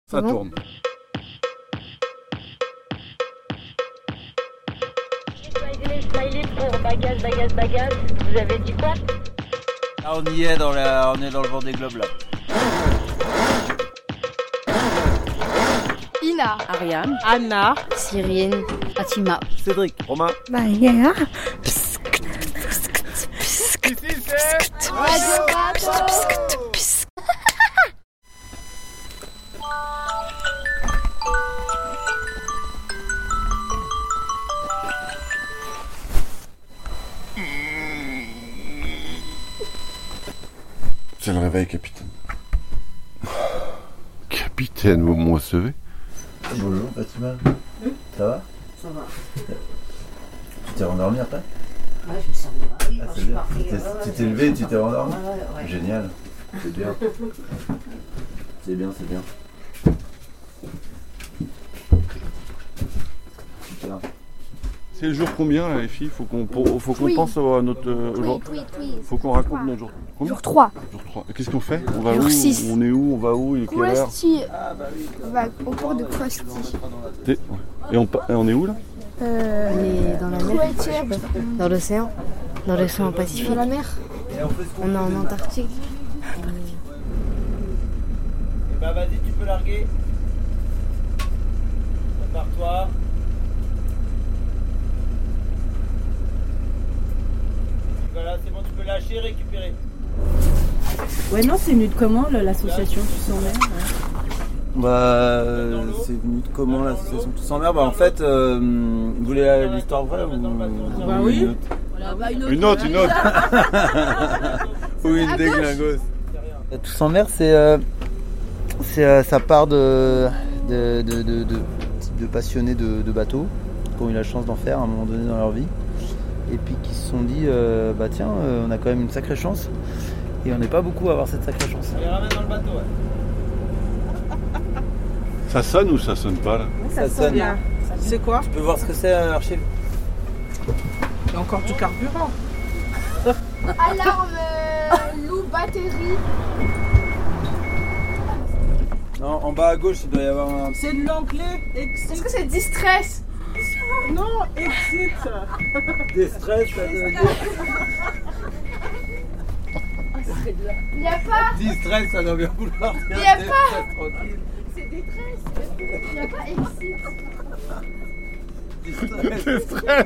Ça tourne. Smiley pour bagage. Vous avez dit quoi? Ah, on y est on est dans le Vendée Globe là. Ina, Ariane, Anna, Cyrine, Fatima, Cédric, Romain. Maria. C'est le réveil, capitaine. Capitaine, vous me recevez? Bonjour Fatima. Ça va? ça va. Tu t'es rendormi après? Ouais, je me sens bien. Ah, c'est bien. Tu t'es levé et tu t'es rendormi? Ouais. Génial. C'est bien. C'est bien. Super. C'est le jour combien là, les filles? Faut qu'on pense à notre jour. Faut qu'on raconte notre jour. Combien? Jour 3. Jour 3. Et qu'est-ce qu'on fait? On va Jour où? 6. On est où? On va où? Il est quelle heure? Krusty va au port de Krusty. Et on est où là? On est dans la mer, dans l'océan Pacifique. Dans la mer. On est en Antarctique. Bah vas-y, tu peux larguer. Prépare-toi. Voilà, c'est bon, tu peux lâcher et récupérer. Ouais, non, c'est venu de comment l'association Tous en mer? Bah, c'est venu de comment l'association Tous en mer? Bah, en fait, vous voulez l'histoire vraie ou Bah oui. Une autre. Ou une déglingos. Tous en mer, ça part de passionnés de bateaux qui ont eu la chance d'en faire à un moment donné dans leur vie. Et puis qui se sont dit, on a quand même une sacrée chance. Et on n'est pas beaucoup à avoir cette sacrée chance. On les ramène dans le bateau, ouais. Ça sonne ou ça sonne pas là? Ça sonne. Bien. C'est quoi? Tu peux voir ce que c'est, Archie? Il y a encore du carburant. Alarme loup batterie. Non, en bas à gauche, il doit y avoir un... C'est de l'anglais. Est-ce Exit. que c'est distress? Non, exit. Des stress, ça doit dire... Il n'y a pas. Distress, ça doit bien vouloir dire... Il y a pas. Stress, tranquille. C'est détresse. Il n'y a pas exit. Distress. C'est stress.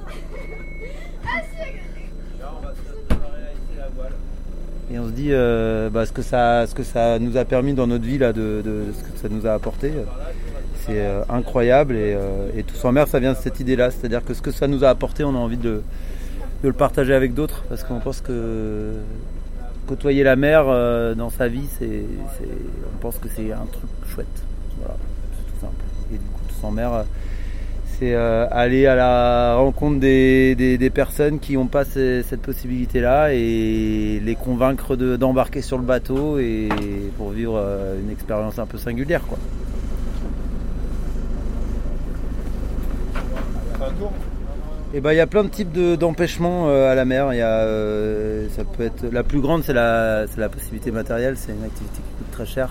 Et on se dit ce que ça nous a permis dans notre vie là, de ce que ça nous a apporté, c'est incroyable et Tous en mer, ça vient de cette idée là, c'est-à-dire que ce que ça nous a apporté, on a envie de le partager avec d'autres parce qu'on pense que côtoyer la mer dans sa vie, on pense que c'est un truc chouette. Voilà, c'est tout simple. Et du coup, Tous en mer, c'est aller à la rencontre des personnes qui n'ont pas cette possibilité-là et les convaincre d'embarquer sur le bateau et pour vivre une expérience un peu singulière, quoi. Et il y a plein de types d'empêchements à la mer. Ça peut être la plus grande, c'est la possibilité matérielle. C'est une activité qui coûte très cher.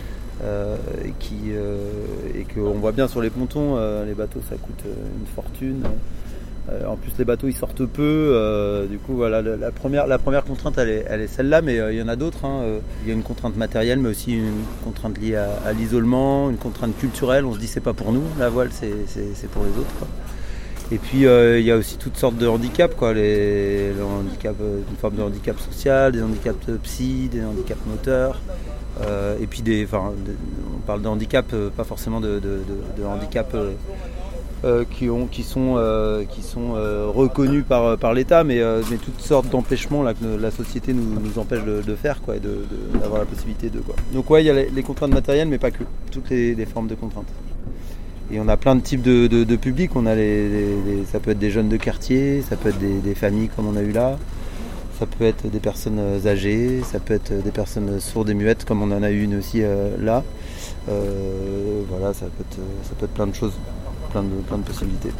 Et qu'on voit bien sur les pontons, les bateaux ça coûte une fortune. En plus les bateaux ils sortent peu, du coup voilà, la première contrainte elle est celle-là, mais il y en a d'autres. Il y a une contrainte matérielle, mais aussi une contrainte liée à l'isolement, une contrainte culturelle. On se dit c'est pas pour nous, la voile c'est pour les autres, quoi. Et puis il y a aussi toutes sortes de handicaps, quoi. Le handicap, une forme de handicap social, des handicaps psy, des handicaps moteurs. Et puis on parle de handicap, pas forcément de handicap qui sont reconnus par l'État, mais toutes sortes d'empêchements là, que la société nous empêche de faire, quoi, et d'avoir la possibilité de, quoi. Donc ouais, il y a les contraintes matérielles, mais pas que, toutes les formes de contraintes. Et on a plein de types de publics. On a ça peut être des jeunes de quartier, ça peut être des familles comme on a eu là. Ça peut être des personnes âgées, ça peut être des personnes sourdes et muettes comme on en a eu une aussi là. Voilà, ça peut être plein de choses, plein de possibilités.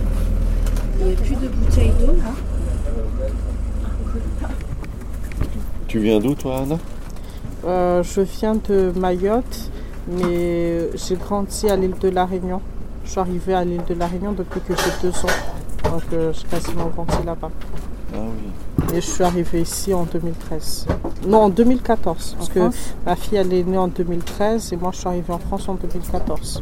Il n'y a plus de bouteilles d'eau là. Tu viens d'où toi, Anna? Je viens de Mayotte, mais j'ai grandi à l'île de la Réunion. Je suis arrivée à l'île de la Réunion depuis que j'ai 2 ans. Donc j'ai quasiment grandi là-bas. Ah oui. Et je suis arrivée ici en 2013. Non, en 2014. Parce que ma fille, elle est née en 2013 et moi, je suis arrivée en France en 2014.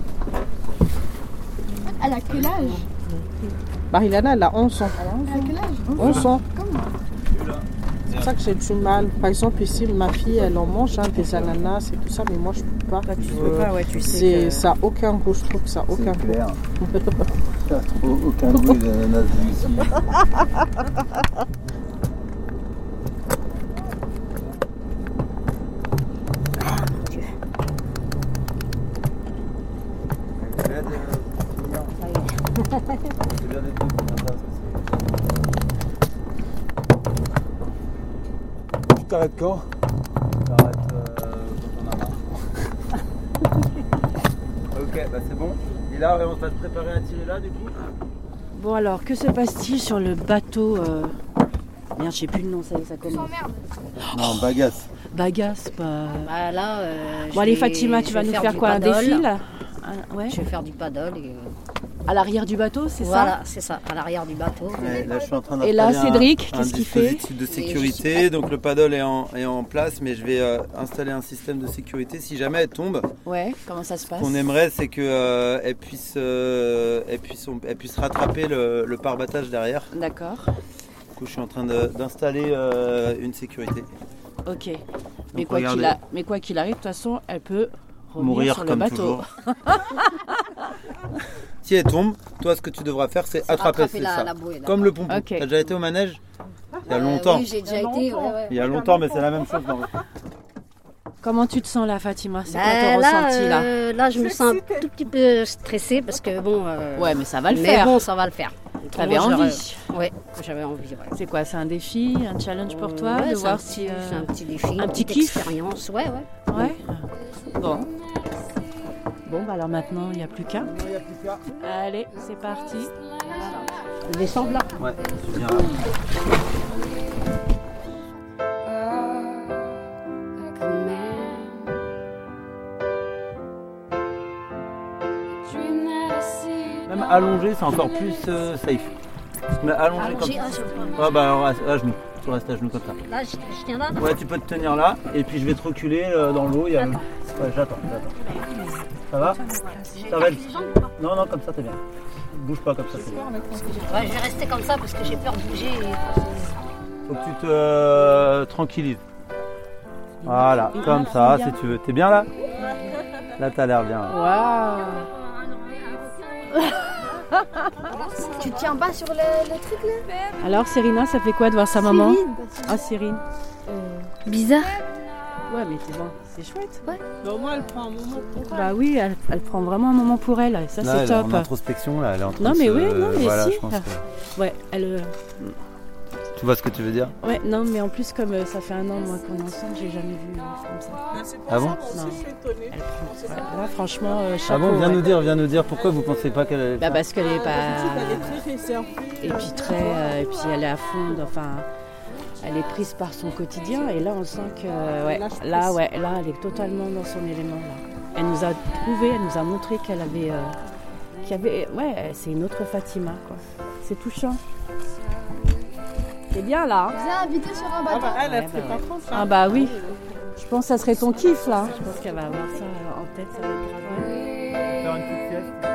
Elle a quel âge? Marilana, elle a 11 ans. Elle a quel âge? 11 ans. Comment? C'est pour ça que j'ai du mal. Par exemple, ici, ma fille, elle en mange des ananas et tout ça, mais moi, je peux pas. Tu peux pas, ouais, tu sais que... Ça n'a aucun goût, je trouve que ça n'a aucun goût. Ça n'a trop aucun goût les ananas ici. Tu t'arrêtes quand? T'arrêtes quand on a marre. Ok, bah c'est bon. Et là, on va se préparer à tirer là du coup. Bon alors, que se passe-t-il sur le bateau Merde, je sais plus le nom, ça y est, ça commence. Non, bagasse. Bagasse, pas... Bah là, Bon allez Fatima, tu vas nous faire quoi? Un défi là? Ouais. Je vais faire du paddle. À l'arrière du bateau, c'est ça? Voilà, c'est ça, à l'arrière du bateau. Ouais, là, je suis en train Et d'installer là, Cédric, qu'est-ce qu'il fait? un dispositif de sécurité. Donc le paddle est en place, mais je vais installer un système de sécurité si jamais elle tombe. Ouais, comment ça se passe? Ce qu'on aimerait, c'est que elle puisse rattraper le pare-battage derrière. D'accord. Du coup, je suis en train d'installer une sécurité. Ok. Donc, Mais quoi qu'il arrive, de toute façon, elle peut revenir mourir sur le comme bateau. toujours. Si elle tombe, toi, ce que tu devras faire, c'est attraper ça. la bouée, Comme le pompon. Okay. T'as déjà été au manège? Il y a longtemps. Oui, j'ai déjà été. Ouais. Il y a longtemps, mais c'est la même chose. Comment tu te sens là, Fatima? C'est quoi ton Là, ressenti là? Là, je me sens un tout petit peu stressée parce que bon. Ouais, mais ça va le mais faire. bon, ça va le faire. T'avais envie? Oui, j'avais envie. Ouais. C'est quoi? C'est un défi, un challenge pour toi de voir si. C'est un petit défi, un petit petite kiff. expérience. Ouais. Ouais. Bon. Bon, bah alors maintenant, il n'y a plus qu'un. Allez, c'est parti. Descendre là. Ouais, tu viens là. Même allongé, c'est encore plus safe. Mais allongé comme ça. Ah bah alors à genoux. Tu restes à genoux comme ça. Là, je tiens là. Ouais, tu peux te tenir là et puis je vais te reculer dans l'eau. Ouais, j'attends. Ça va? Ça va être... Non, comme ça, t'es bien. Bouge pas comme ça, c'est bien. Ouais, je vais rester comme ça parce que j'ai peur de bouger. Faut que tu te tranquillises. Voilà, comme ça, si tu veux. T'es bien là? Là, t'as l'air bien. Waouh! Tu tiens pas sur le truc là? Alors, Cérina, ça fait quoi de voir sa maman? Ah, Cyrine. Bizarre. Ouais, mais c'est bon, c'est chouette. Ouais. Mais au moins, elle prend un moment pour elle. Bah oui, elle prend vraiment un moment pour elle. Ça, là, c'est elle est top. en introspection, là, elle est en train Non, de mais se... oui, non, mais voilà, si. je pense que... Ouais, elle. Tu vois ce que tu veux dire? Ouais, non, mais en plus, comme ça fait 1 an moi qu'on est ensemble, j'ai jamais vu comme ça. Ah bon? Non. Elle prend... Là, franchement, chapeau. Ah bon, ouais. viens nous dire pourquoi vous pensez pas qu'elle allait Bah parce qu'elle est pas. Elle est très réservée. Et puis très, et puis elle est à fond. Enfin, elle est prise par son quotidien. Et là, on sent que, ouais, là, elle est totalement dans son élément. Là. Elle nous a prouvé, elle nous a montré qu'elle avait, ouais, c'est une autre Fatima, quoi. C'est touchant. C'est bien là. Viens inviter sur un bateau. Elle fait pas France. Ah bah oui. Je pense que ça serait ton kiff là. Je pense qu'elle va avoir ça en tête, ça va être grave. faire une petite sieste?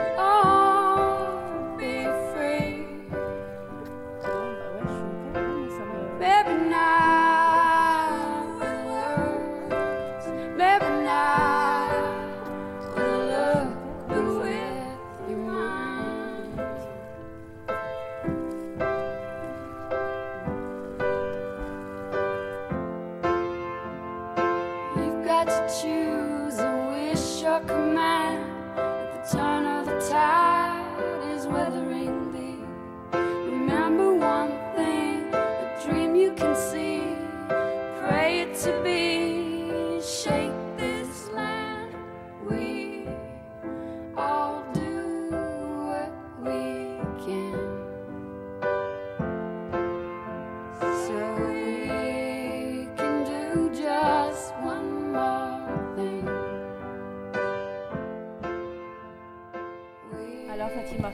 Choose a wish or command. At the turn of the tide is weathering thee. Remember one thing, a dream you can see. Pray it to be. Shake this land. We all do what we can. So we can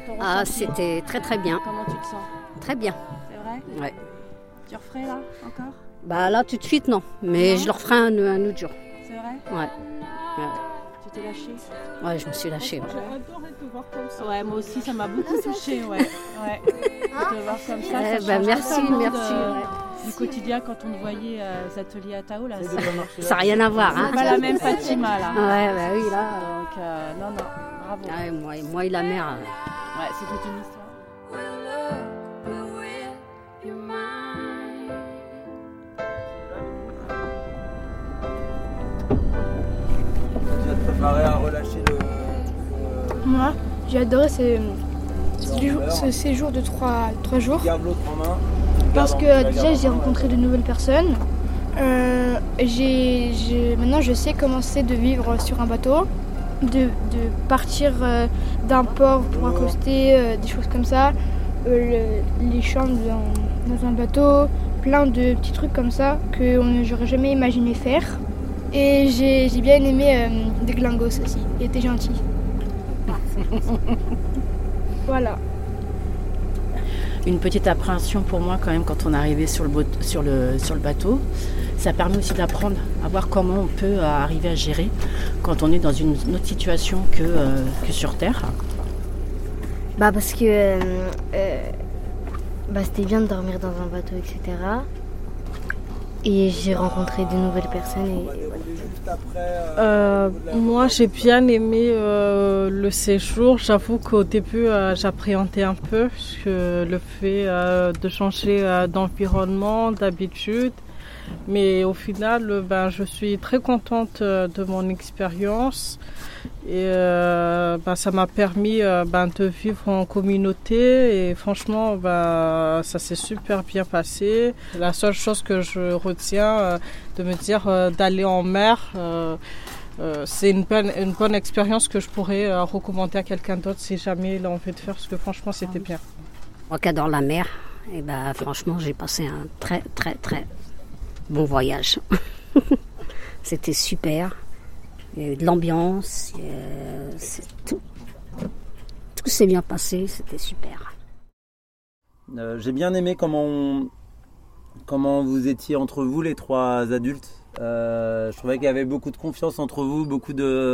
Ah, c'était très très bien. Comment tu te sens? Très bien. C'est vrai? Ouais. Tu referais là encore? Bah là, tout de suite, non. Mais Non. je le referai un autre jour. C'est vrai? Ouais. Tu t'es lâchée? Ouais, je me suis lâchée. J'ai adoré te voir comme ça. Ouais, moi aussi, ça m'a beaucoup touchée, ouais. De te voir comme ça, Eh ça ben, change merci, totalement merci. du quotidien quand on te voyait aux ateliers à Tao, là. Ça n'a rien à voir, hein. C'est pas la même Fatima, là. Ouais, bah oui, là. Donc, non, bravo. Ouais, moi et la mère. Ouais, c'est toute une histoire. Tu vas te préparer à relâcher Moi, j'ai adoré ce séjour de 3 jours. Garde l'autre en main. Parce que déjà, j'ai rencontré de nouvelles personnes. Maintenant, je sais comment c'est de vivre sur un bateau, de partir d'un port pour accoster, des choses comme ça, les chambres dans un bateau, plein de petits trucs comme ça que j'aurais jamais imaginé faire. Et j'ai bien aimé des glingos aussi, il était gentil. Voilà. Une petite appréhension pour moi quand même quand on est arrivé sur le bateau. Ça permet aussi d'apprendre à voir comment on peut arriver à gérer quand on est dans une autre situation que sur Terre. Bah parce que c'était bien de dormir dans un bateau, etc. Et j'ai rencontré de nouvelles personnes. Moi, j'ai bien aimé le séjour. J'avoue qu'au début, j'appréhendais un peu parce que le fait de changer d'environnement, d'habitude. Mais au final, je suis très contente de mon expérience. Et ça m'a permis de vivre en communauté et franchement ça s'est super bien passé. La seule chose que je retiens de me dire d'aller en mer, c'est une bonne expérience que je pourrais recommander à quelqu'un d'autre si jamais il a envie de faire, parce que franchement c'était bien. Moi qui adore la mer, et franchement j'ai passé un très très très bon voyage. C'était super. Il y a eu de l'ambiance, tout s'est bien passé, c'était super. J'ai bien aimé comment vous étiez entre vous les 3 adultes. Je trouvais qu'il y avait beaucoup de confiance entre vous, beaucoup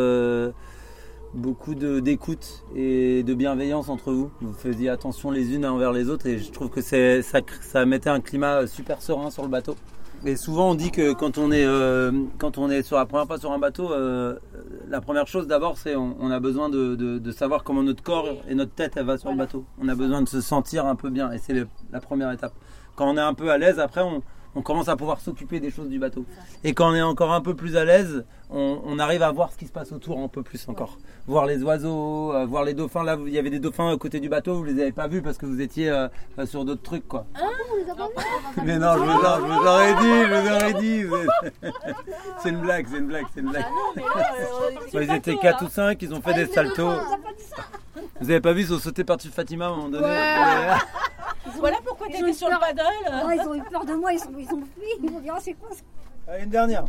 d'écoute et de bienveillance entre vous. Vous faisiez attention les unes envers les autres et je trouve que ça mettait un climat super serein sur le bateau. Et souvent on dit que quand on est sur la première fois sur un bateau, la première chose d'abord c'est on a besoin de savoir comment notre corps et notre tête elle va sur le bateau. On a besoin de se sentir un peu bien et c'est la première étape. Quand on est un peu à l'aise, après on commence à pouvoir s'occuper des choses du bateau. Et quand on est encore un peu plus à l'aise, on arrive à voir ce qui se passe autour un peu plus encore. Voir les oiseaux, voir les dauphins. Là, il y avait des dauphins à côté du bateau, vous les avez pas vus parce que vous étiez sur d'autres trucs, quoi. Mais non, je vous aurais dit. C'est une blague. Ils étaient 4 ou 5, ils ont fait des saltos. Vous avez pas vu, ils ont sauté par-dessus Fatima à un moment donné. Ouais. Voilà pourquoi tu étais sur le paddle. Ils ont eu peur de moi, ils ont fui. Ils m'ont dit c'est quoi ça? Allez, une dernière.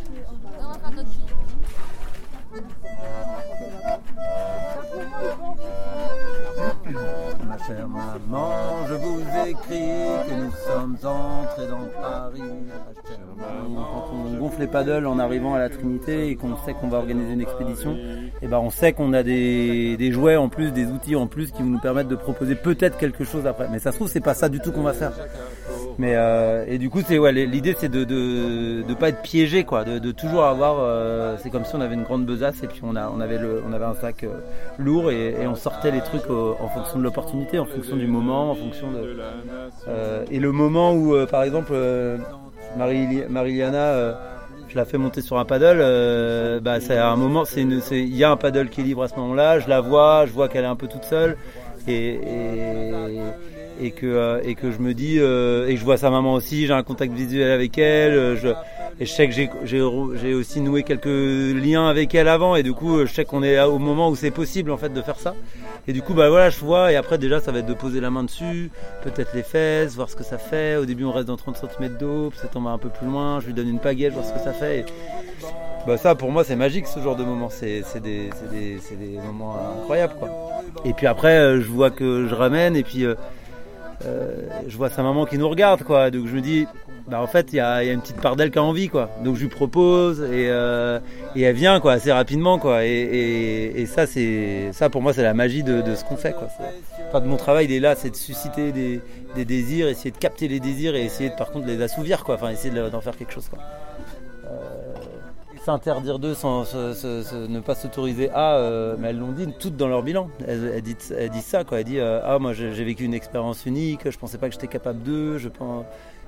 Ma chère maman, je vous écris que nous sommes entrés dans Paris. Quand on gonfle les paddles en arrivant à la Trinité et qu'on sait qu'on va organiser une expédition, on sait qu'on a des jouets en plus, des outils en plus qui vont nous permettre de proposer peut-être quelque chose après. Mais ça se trouve, c'est pas ça du tout qu'on va faire. Mais et du coup, l'idée c'est de pas être piégé, quoi, de toujours avoir. C'est comme si on avait une grande besace et puis on avait un sac lourd et on sortait les trucs en fonction de l'opportunité, en fonction du moment, en fonction de. Et le moment où, par exemple, Marie-Liana, je la fais monter sur un paddle, c'est à un moment, il y a un paddle qui est libre à ce moment-là. Je la vois, je vois qu'elle est un peu toute seule et que je me dis et je vois sa maman aussi, j'ai un contact visuel avec elle, et je sais que j'ai aussi noué quelques liens avec elle avant et du coup je sais qu'on est au moment où c'est possible en fait de faire ça et du coup je vois et après déjà ça va être de poser la main dessus, peut-être les fesses, voir ce que ça fait. Au début on reste dans 30 cm d'eau, peut-être on va un peu plus loin, je lui donne une pagaie, voir ce que ça fait et ça pour moi c'est magique ce genre de moment, c'est des moments incroyables, quoi. Et puis après, je vois que je ramène et puis je vois sa maman qui nous regarde, quoi. Donc je me dis, en fait, il y a une petite part d'elle qui a envie, quoi. Donc je lui propose et elle vient, quoi, assez rapidement, quoi. Et ça pour moi, c'est la magie de ce qu'on fait, quoi. De mon travail, il est là, c'est de susciter des désirs, essayer de capter les désirs et essayer par contre de les assouvir, quoi. Enfin, essayer d'en faire quelque chose, quoi. S'interdire d'eux sans ne pas s'autoriser mais elles l'ont dit toutes dans leur bilan. Elles disent ça, quoi. Elles disent moi j'ai vécu une expérience unique, je pensais pas que j'étais capable d'eux, je pense.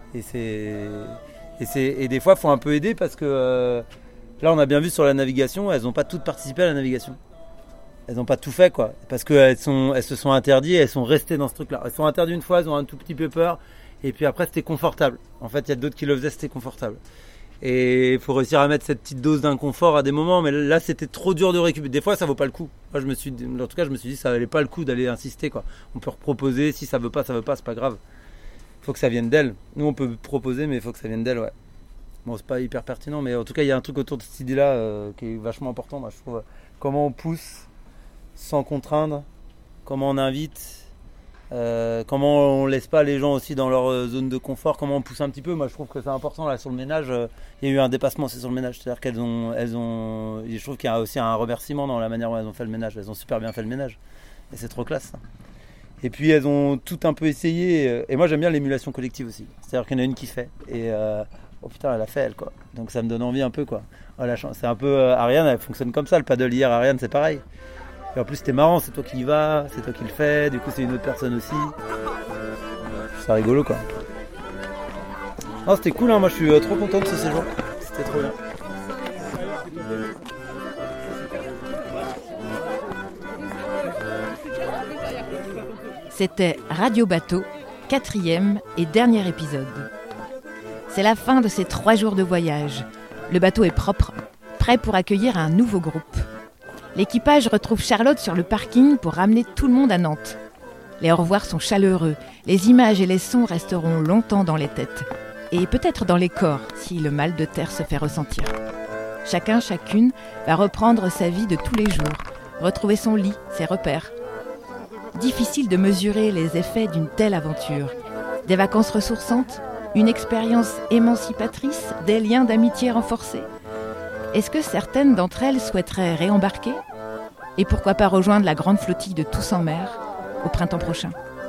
Et des fois il faut un peu aider parce que là on a bien vu sur la navigation, elles n'ont pas toutes participé à la navigation. Elles n'ont pas tout fait, quoi, parce qu'elles se sont interdites, elles sont restées dans ce truc-là. Elles sont interdites une fois, elles ont un tout petit peu peur, et puis après c'était confortable. En fait, il y a d'autres qui le faisaient, c'était confortable. Et il faut réussir à mettre cette petite dose d'inconfort à des moments, mais là c'était trop dur de récupérer. Des fois ça vaut pas le coup. Moi je me suis dit ça valait pas le coup d'aller insister, quoi. On peut reproposer, si ça veut pas, c'est pas grave. Faut que ça vienne d'elle. Nous on peut proposer, mais il faut que ça vienne d'elle, ouais. Bon, c'est pas hyper pertinent, mais en tout cas il y a un truc autour de cette idée-là qui est vachement important, moi je trouve. Comment on pousse sans contraindre, comment on invite. Comment on laisse pas les gens aussi dans leur zone de confort, comment on pousse un petit peu. Moi je trouve que c'est important là sur le ménage, il y a eu un dépassement aussi sur le ménage, c'est-à-dire je trouve qu'il y a aussi un remerciement dans la manière dont elles ont fait le ménage, elles ont super bien fait le ménage et c'est trop classe ça. Et puis elles ont tout un peu essayé et moi j'aime bien l'émulation collective aussi, c'est-à-dire qu'il y en a une qui fait et oh putain elle a fait elle, quoi, donc ça me donne envie un peu, quoi. C'est un peu Ariane, elle fonctionne comme ça, le paddle hier Ariane c'est pareil. Et en plus c'était marrant, c'est toi qui y vas, c'est toi qui le fais, du coup c'est une autre personne aussi. C'est rigolo, quoi. Non, c'était cool, hein. Moi je suis trop content de ce séjour, c'était trop bien. C'était Radio Bateau, 4e et dernier épisode. C'est la fin de ces 3 jours de voyage. Le bateau est propre, prêt pour accueillir un nouveau groupe. L'équipage retrouve Charlotte sur le parking pour ramener tout le monde à Nantes. Les au revoir sont chaleureux, les images et les sons resteront longtemps dans les têtes. Et peut-être dans les corps, si le mal de terre se fait ressentir. Chacun, chacune va reprendre sa vie de tous les jours, retrouver son lit, ses repères. Difficile de mesurer les effets d'une telle aventure. Des vacances ressourçantes, une expérience émancipatrice, des liens d'amitié renforcés. Est-ce que certaines d'entre elles souhaiteraient réembarquer ? Et pourquoi pas rejoindre la grande flottille de Tous en mer au printemps prochain ?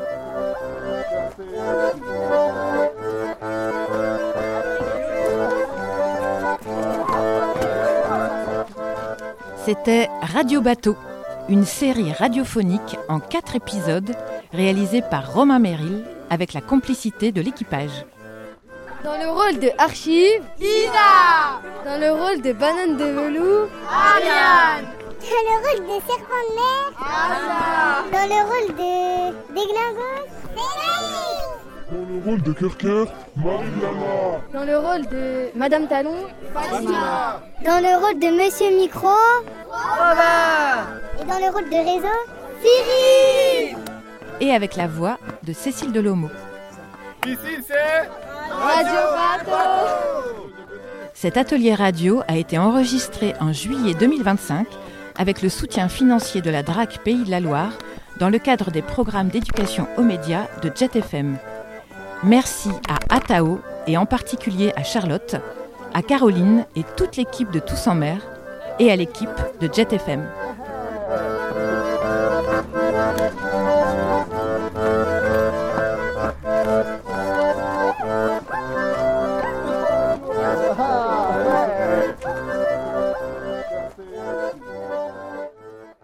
C'était Radio Bateau, une série radiophonique en 4 épisodes réalisée par Romain Merrill avec la complicité de l'équipage. Dans le rôle de Archive, Ina. Dans le rôle de Banane de velours, Ariane. Dans le rôle de Serpent de mer, Anna. Dans le rôle de Déglingo, Félix. Dans le rôle de Kerker, Marie-Lama. Dans le rôle de Madame Talon, Fatima. Dans le rôle de Monsieur Micro, Robert. Et dans le rôle de Réseau, Cyril. Et avec la voix de Cécile Delomo. Ici c'est Radio Bateau. Cet atelier radio a été enregistré en juillet 2025 avec le soutien financier de la DRAC Pays de la Loire dans le cadre des programmes d'éducation aux médias de Jet FM. Merci à Atao et en particulier à Charlotte, à Caroline et toute l'équipe de Tous en mer et à l'équipe de Jet FM.